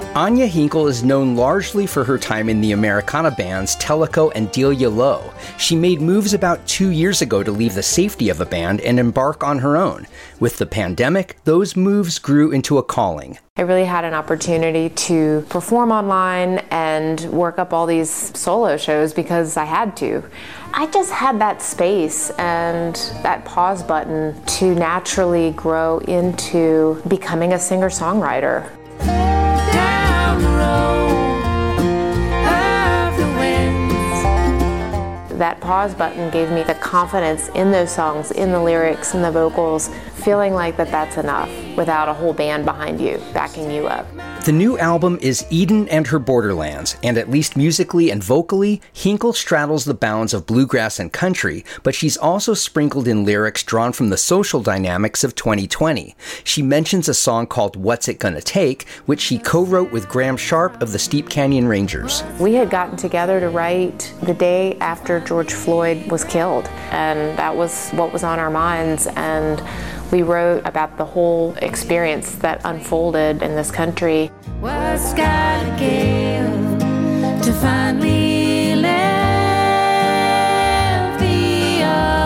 Anya Hinkle is known largely for her time in the Americana bands Tellico and Delia Low. She made moves about 2 years ago to leave the safety of a band and embark on her own. With the pandemic, those moves grew into a calling. I really had an opportunity to perform online and work up all these solo shows because I had to. I just had that space and that pause button to naturally grow into becoming a singer-songwriter. That pause button gave me the confidence in those songs, in the lyrics, in the vocals, feeling like that's enough without a whole band behind you, backing you up. The new album is Eden and Her Borderlands, and at least musically and vocally, Hinkle straddles the bounds of bluegrass and country, but she's also sprinkled in lyrics drawn from the social dynamics of 2020. She mentions a song called What's It Gonna Take, which she co-wrote with Graham Sharp of the Steep Canyon Rangers. We had gotten together to write the day after George Floyd was killed, and that was what was on our minds, and we wrote about the whole experience that unfolded in this country. What's gotta give to finally live the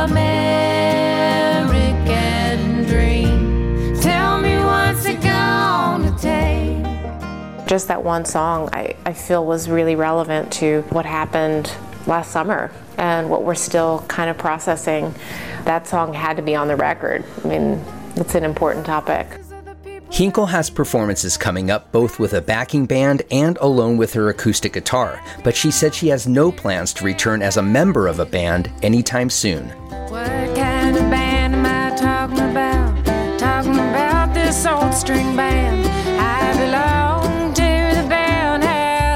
American dream? Tell me what's it gonna take? Just that one song I feel was really relevant to what happened last summer and what we're still kind of processing. That song had to be on the record. I mean, it's an important topic. Hinkle has performances coming up both with a backing band and alone with her acoustic guitar, but she said she has no plans to return as a member of a band anytime soon. What kind of band am I talking about? Talking about this old string band. I belong to the band,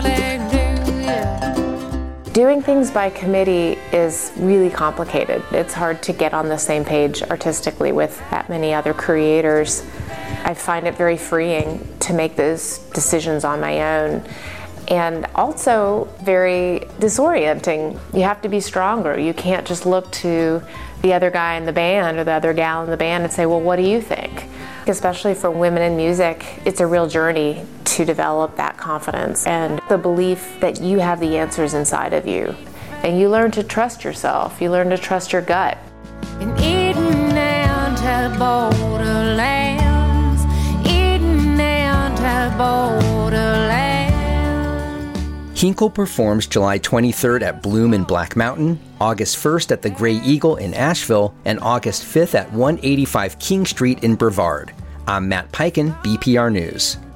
hallelujah. Doing things by committee is really complicated. It's hard to get on the same page artistically with that many other creators. I find it very freeing to make those decisions on my own, and also very disorienting. You have to be stronger. You can't just look to the other guy in the band or the other gal in the band and say, well, what do you think? Especially for women in music, it's a real journey to develop that confidence and the belief that you have the answers inside of you. And you learn to trust yourself. You learn to trust your gut. And Eden and her borderlands, Eden and her borderlands. Hinkle performs July 23rd at Bloom in Black Mountain, August 1st at the Grey Eagle in Asheville, and August 5th at 185 King Street in Brevard. I'm Matt Peiken, BPR News.